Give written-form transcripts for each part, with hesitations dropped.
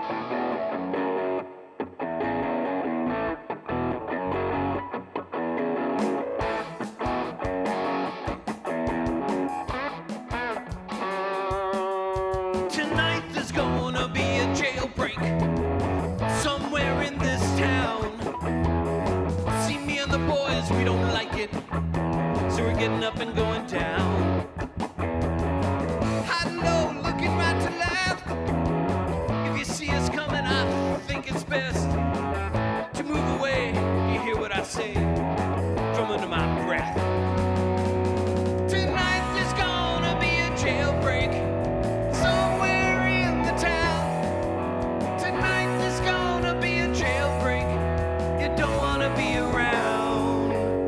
Tonight there's gonna be a jailbreak somewhere in this town. See me and the boys, we don't like it, so we're getting up and going down. High and low, looking right to left. If you see us coming, I think it's best to move away. You hear what I say from under my breath. Tonight there's gonna be a jailbreak somewhere in the town. Tonight there's gonna be a jailbreak. You don't wanna be around.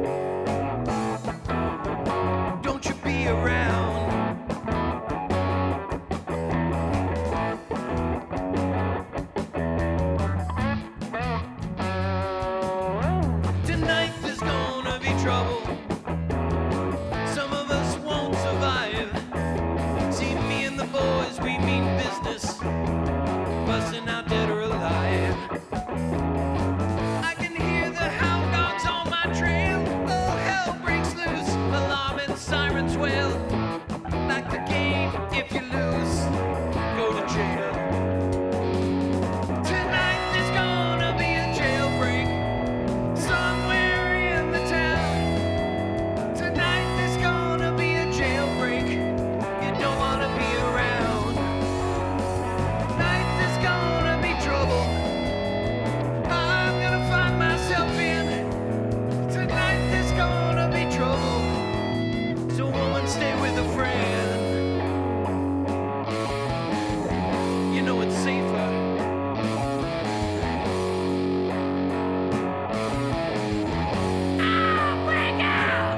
Don't you be around. Tonight there's gonna be trouble. Some of us won't survive. See me and the boys, we mean business, busting out dead or alive. I can hear the hound dogs on my trail. Oh, hell breaks loose, alarm and sirens wail. Like the game, if you lose, go to jail. Tonight there's gonna be a jailbreak somewhere in the town. Tonight there's gonna be a jailbreak. You don't wanna be around. Tonight there's gonna be trouble. I'm gonna find myself in. Tonight there's gonna be trouble. So woman, stay with a friend. You know it's safer. Break out!